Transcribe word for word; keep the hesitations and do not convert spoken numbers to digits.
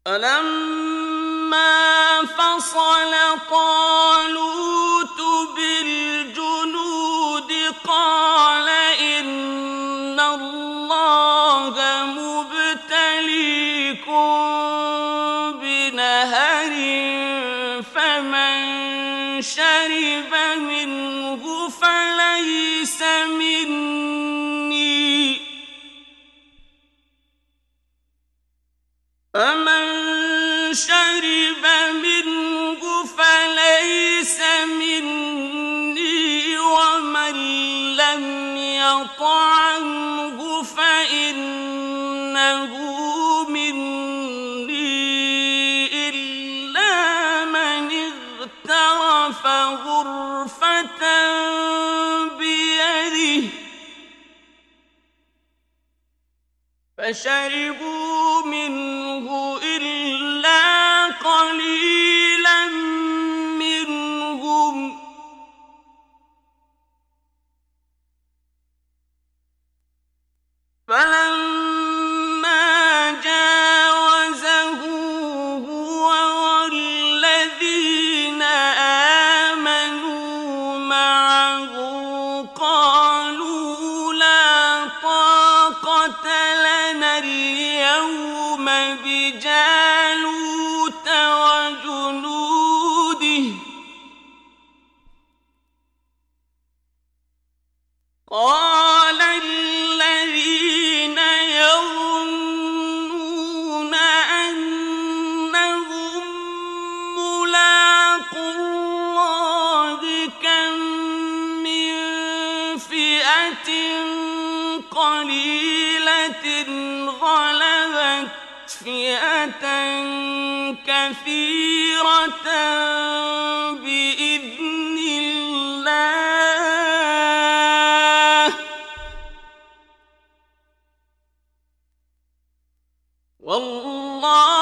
فلما فصل طالوت بالجنود قال إن الله مبتليكم بنهر فمن شرب منه فليس مني فمن شرب منه فليس مني ومن لم يطعمه فإنه مني إلا من اغترف غرفة بيده فشربوا منه إلا قليلا منهم فلما جاوزه هو والذين آمنوا معه قالوا لا طاقة لنا اليوم بجالوت وجنوده قال الذين يظنون أنهم ملاقو الله كم من فئة قليلة غلبت فئة كثيرة بإذن الله والله